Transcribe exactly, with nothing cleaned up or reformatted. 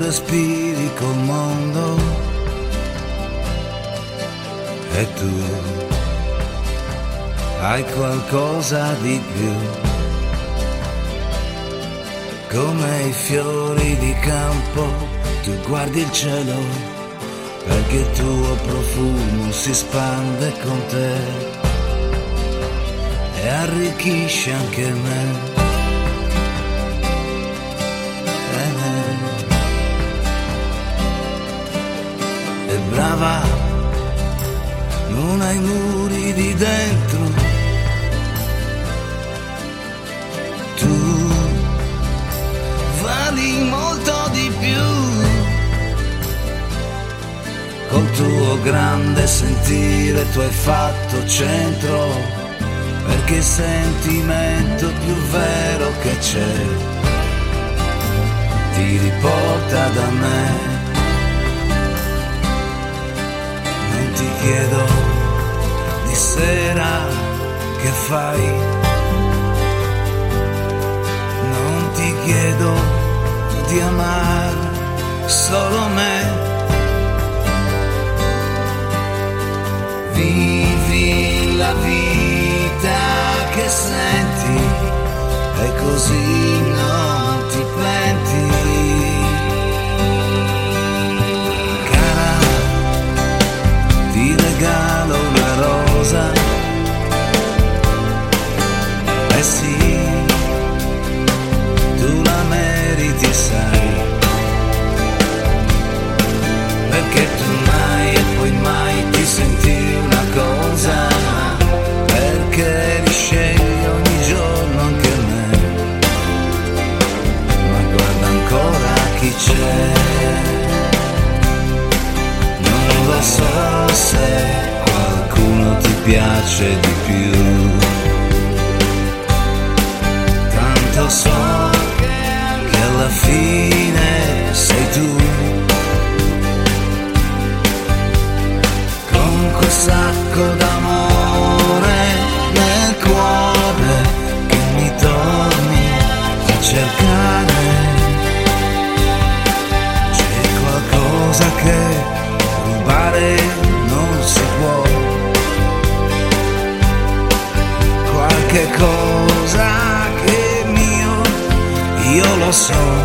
respiri col mondo e tu hai qualcosa di più, come i fiori di campo. Tu guardi il cielo perché il tuo profumo si spande con te e arricchisce anche me. E brava, non hai muri di dentro, tu vali molto di più, col tuo grande sentire tu hai fatto centro, perché il sentimento più vero che c'è ti riporta da me. Non ti chiedo di sera che fai, non ti chiedo di amare solo me. Vivi la vita che senti e così non ti penti. Cara, ti regalo una rosa, eh sì, tu la meriti, sai, perché tu mai e poi mai ti senti una cosa, perché riscegli ogni giorno anche me, ma guarda ancora chi c'è. Non lo so se qualcuno ti piace di più, tanto so che alla fine sei tu, con quel sacco d'amore nel cuore che mi torni a cercare. C'è qualcosa che rubare non si può, qualche cosa che è mio, io lo so.